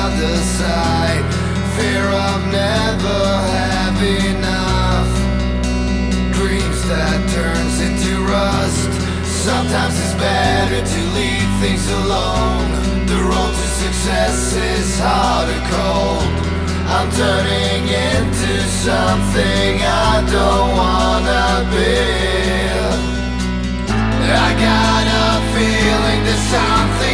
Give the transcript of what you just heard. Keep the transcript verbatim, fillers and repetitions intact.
other side. Fear of never having enough. Dreams that turns into rust. Sometimes it's better to leave things alone. The road to success is hard and cold. I'm turning into something I don't wanna be. I got a feeling that something